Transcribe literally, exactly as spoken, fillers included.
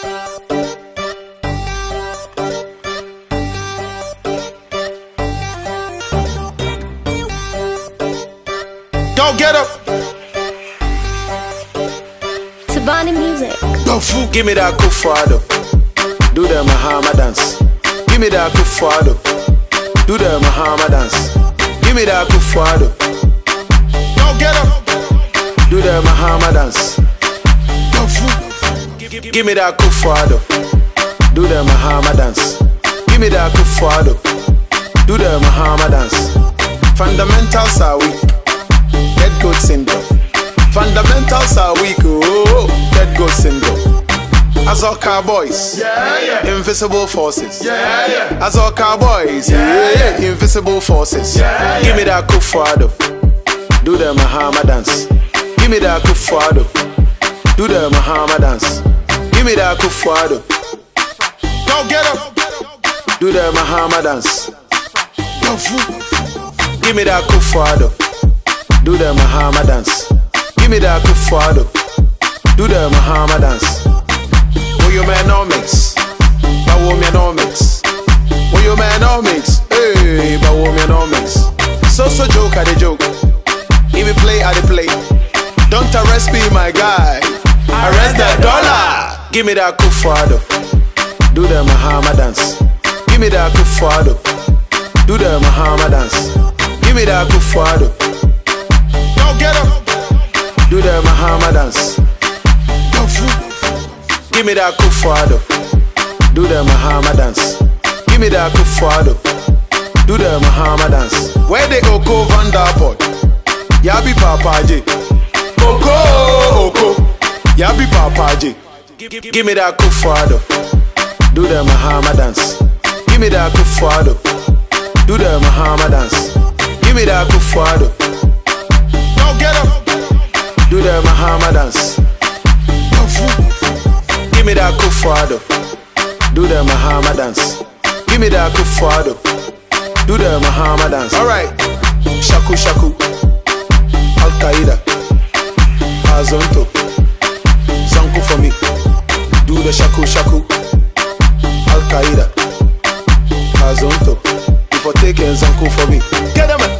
Go get up. Tabani music. Go fool, give me that kufado. Do the Mahama dance. Give me that kufado. Do the Mahama dance. Give me that kufado. Go get up. Do the Mahama dance. Go fool. Give me that kufado. Do the Mahama dance. Give me that kufado. Do the Mahama dance. Fundamentals are weak. Dead goat syndrome. Fundamentals are weak. Oh, dead goat syndrome. As all cowboys, yeah, yeah. Invisible forces, yeah, yeah. As all cowboys, yeah, yeah. Invisible forces, yeah, yeah. Give me that kufado. Do the Mahama dance. Give me that kufado. Do the Mahama dance. Give me that kufado. Go get up. Do the Mahama dance. Go fool. Give me that kufado. Do the Mahama dance. Give me that kufado. Do the Mahama dance. Oh, you man no mix. But oh, me no mix. Oh, you man no mix. Hey, but oh, me no mix. So so joke at the joke. If you play at the play. Don't arrest me, my guy. Arrest the dollar. Give me that kufado. Do the Mahama dance. Give me that kufado. Do the Mahama dance. Give me that kufado. Go get up. Do the Mahama dance. Go fool. Give me that kufado. Do the Mahama dance. Give me that kufado. Do the Mahama dance. Where they Oko Vandaport? Yabi Papa J. Oko Oko. Yabi Papa J. Give me that kufado. Do the Mahama dance. Give me that kufado. Do the Mahama dance. Give me that kufado. Go get up. Do the Mahama dance. Go fool. Give me that kufado. Do the Mahama dance. Give me that kufado. Do the Mahama dance. Alright. Shaku shaku. Al Qaeda. Azonto. Zanku for me. Do the shaku shaku. Al Qaeda. Azonto. Before taking Zanku for me. Get them.